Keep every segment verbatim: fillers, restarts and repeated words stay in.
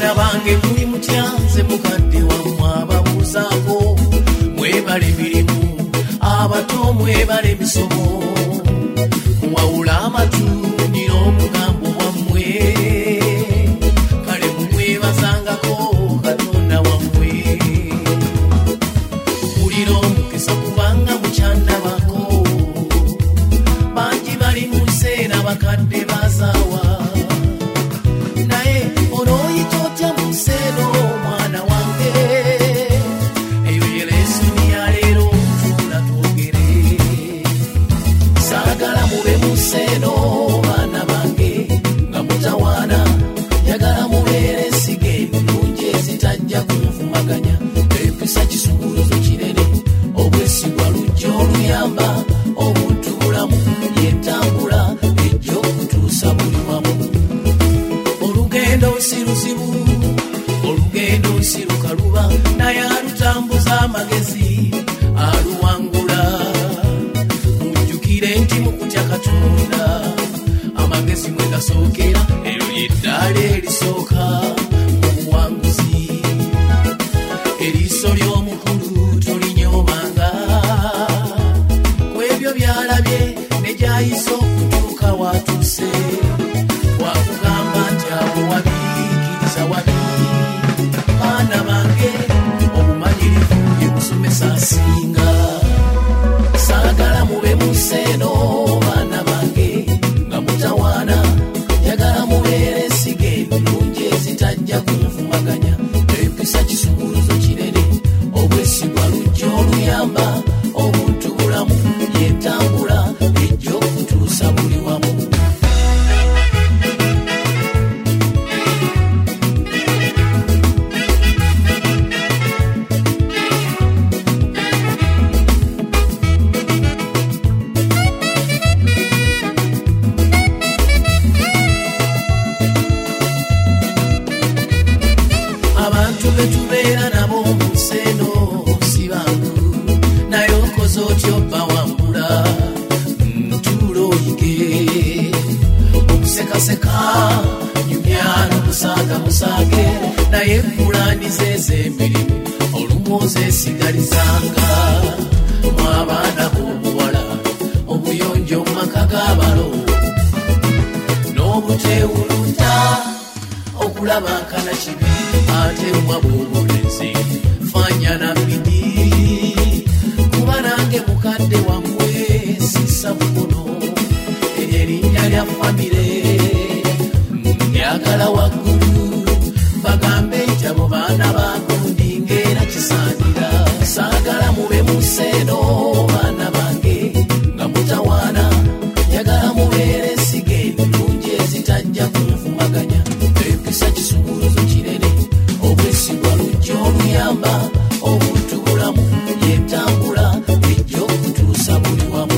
Abaana bange muli mutyanze mukadde wammwe ababuuzaako mwebale mirimu abato mwebale misomo muwawula amatu n'omugambo wammwe kale mumwebazangako Katonda wammwe mulira omukisa kubanga mukyandabako bangi bali mu nseera bakadde bazaawa naye olooyita otya mu nseera omwana wange eyo ye lesoni ya leero tuula twogere saagala mube mu nseera baana bange nga mutawaana njagala mubeere ensige ennungi ezitajja kunvumaganya empisa kisumuluzo kinene obwesigwa lujja oluyamba obuntu bulamu yentambula ejja okutuusa buli wamu olugendo nsiruzibu olugendo nsirukaluba naye alutambuza amagezi aluwangula mujjukire nti mu kutya Katonda amagezi mwe gasookera eryo ly'eddaala erisooka mu buwanguzi eriiso ly'omukulu tolinyoomanga ku ebyo byalabye ne gyayisa okutuuka watuuse wakugamba nti abo wabiikiriza wabi baana bange obumanyirivu bye musomesa asinga saagala mube mu nseeno baana bange nga mutawaana njagala mubeere ensige ennungi ezitajja kunvumaganya empisa kisumuluzo kinene obwesigwa lujja oluyamba obuntu bulamu yentambula ejja okutuusa buli wamu abantu betubeera nabo mu nseeno si bangu naye okoze otya obbawambula ntuula oyige okusekaseka nyumya n'okusaaga musaage naye mpulaniza ez'emirimu olumu ozeesigalizanga mu abaana b'obuwala obuyonjo mu maka g'abalo n'obuteewulunta okulaba nkana kibi ate mwa bw'obulenzi fanya na bidii kuba nange mukadde wammwe sisa mukono eryo erinnya lya famire njagala waggulu bagambe nti abo baana bagundi ng'era kisaanira saagala mube mu nseeno baana bange nga mutawaana njagala mubeere ensige ennungi ezitajja kunvumaganya empisa kisumuluzo kinene obwesigwa lujja oluyamba obuntu bulamu yentambula ejja okutuusa buli wamu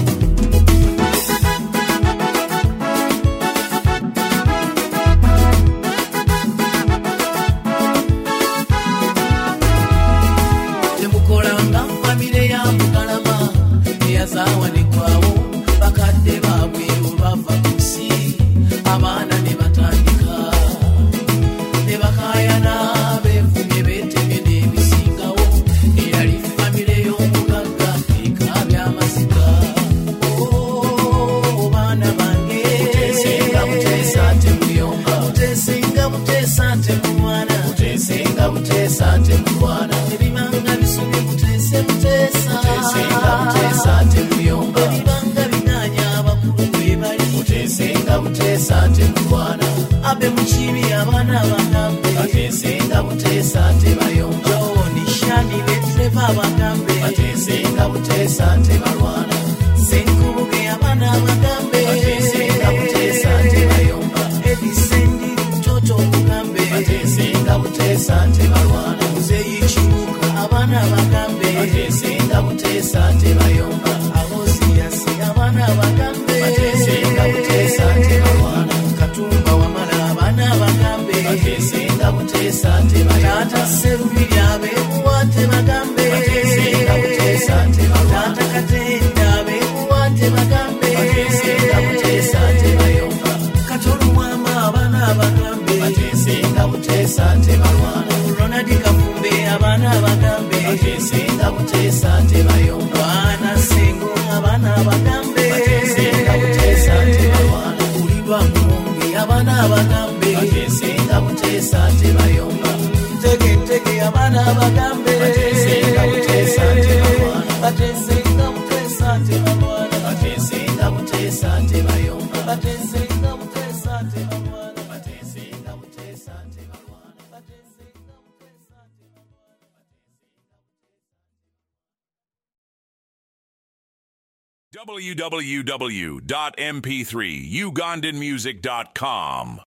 temukolanga famire ya Mugalama eyazaawanigwawo bakadde baabwe olwava ku nsi abaana ne batandika ne bakaayana beevumye beetemye n'ebisingawo eyali famire y'omugagga ekaabya amaziga baana bange muteesenga buteesa temuyomba muteesenga buteesa temulwana muteesenga buteesa temulwana ebibanga bisomye muteese buteesa muteesenga buteesa temuyomba ebibanga binaanya abakulu bwe bali muteesenga buteesa temulwana abe mukibi abaana bagambe bateesenga buteesa tebayomba nishani betreva bagambe bateesenga buteesa tebalwana senkubuge abaana bagambe bateesenga buteesa tebayomba ebisendi mtoto mugambe bateesenga buteesa tebalwana muzeyikibuka abaana bagambe bateesenga buteesa tebayomba aboziyasi abaana bagambe bateesenga buteesa tebalwana katumba wamala abaana bagambe bateesenga buteesa tebayomba tata serubiri abeebuwate bagambe bateesenga buteesa tebalwana tata katenda abeebuwate bagambe bateesenga buteesa tebayomba katolumwama abaana bagambe bateesenga batesenga butesa tebalwana Ronald Kafumbe abana bagambe batesenga butesa tebayomba bana sengo abana bagambe batesenga butesa tebalwana ulibwa mungi abana bagambe batesenga butesa tebayomba teke teke abana bagambe batesenga butesa tebalwana batesenga butesa tebalwana batesenga butesa tebayomba batesenga butesa tebalwana batesenga butesa tebalwana batesenga butesa w w w dot m p three ugandan music dot com